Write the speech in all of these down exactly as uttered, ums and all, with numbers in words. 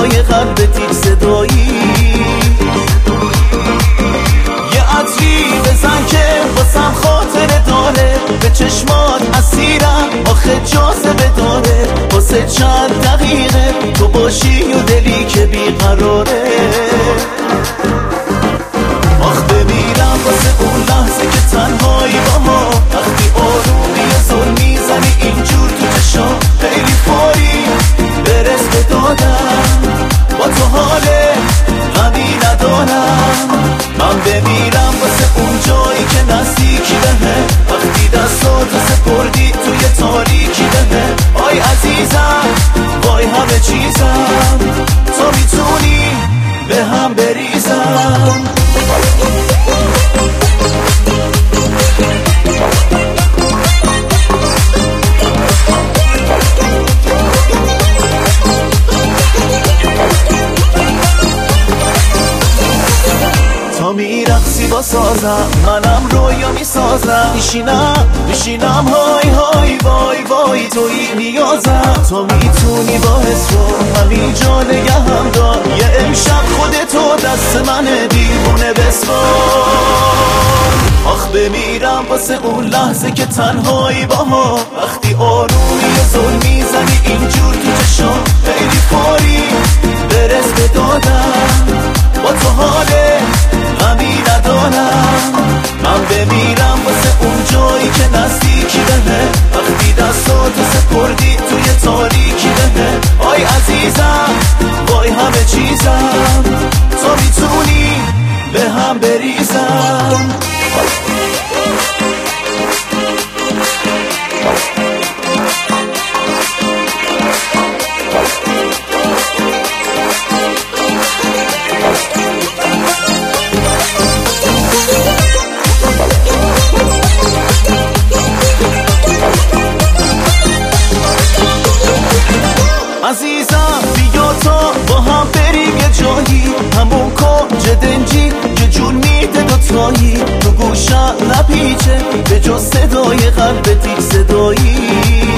صدای قلبت صدایی. یه عطری بزن که واسم خاطره داره، به چشمات اسیرم آخه جاذبه داره. واسه چند دقیقه تو باشی و دلی که بیقراره. آخ بمیرم واسه اون لحظه که تنهایی با ما، وقتی آرومی زل میزنی اینجور تو چشام. خیلی فوری برس به دادم، با تو حال غمی ندارم. من بمیرم واسه اون جایی که نزدیکی بهه، وقتی دستاتو سپردی توی تاریکی بهه. آی عزیزم وای همه چیزم، تو میتونی به هم بریزم. تا میرقصی با سازم، منم رویا میسازم. میشینم میشینم های های وای وای توی نیازم. تو میتونی با حس رو همین جا نگهم دار. یه امشب خودتو دست منه دیوونه بسپار. آخ بمیرم واسه اون لحظه که تنهایی با ما، وقتی آرومی زل میزنی اینجور تو چشام. خیلی فوری برس به دادم، با تو حاله غمی ندارم. من بمیرم واسه اون جایی که نزدیکی بهه، وقتی دستاتو سپردی توی تاریکی بهه. آی عزیزم وای همه چیزم، تو میتونی به هم بریزم. عزیزم بیا تا با هم بریم یه جایی، همون کنج دنجی که جون میده دوتایی. تو گوشم نپیچه به جز صدای قلبت صدایی.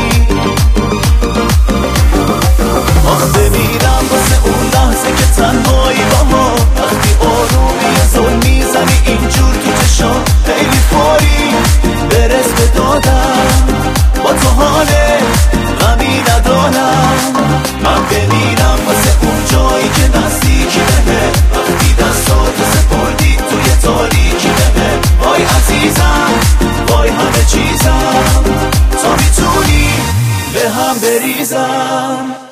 آخ بمیرم واسه اون لحظه که تنهایی با ما، وقتی آرومی زل میزنی اینجور تو چشام. خیلی فوری برس به دادم، با تو حاله غمی ندارم. من بمیرم واسه اون جایی که نزدیکی بهه، وقتی دستاتو سپردی توی تاریکی بهه. وای عزیزم وای همه چیزم، تو میتونی به هم بریزم.